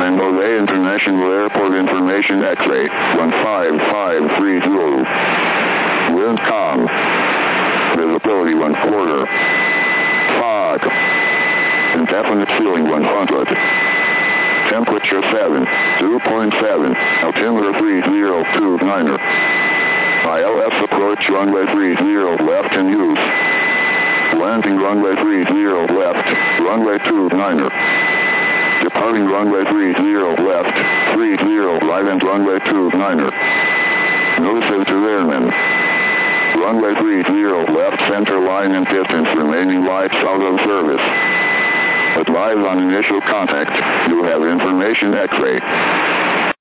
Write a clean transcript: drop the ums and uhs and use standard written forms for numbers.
San Jose International Airport information X-ray 15530. Wind calm. Visibility 1/4. Fog. Indefinite ceiling 100. Temperature 7, 2.7, altimeter 3029er. ILS approach runway 30 left in use. Landing runway 30 left, runway 29er. Departing runway 30 left, 30 right and runway 29er. Notices to airmen. Runway 30 left center line and distance remaining lights out of service. Advise on initial contact. You have information X-ray.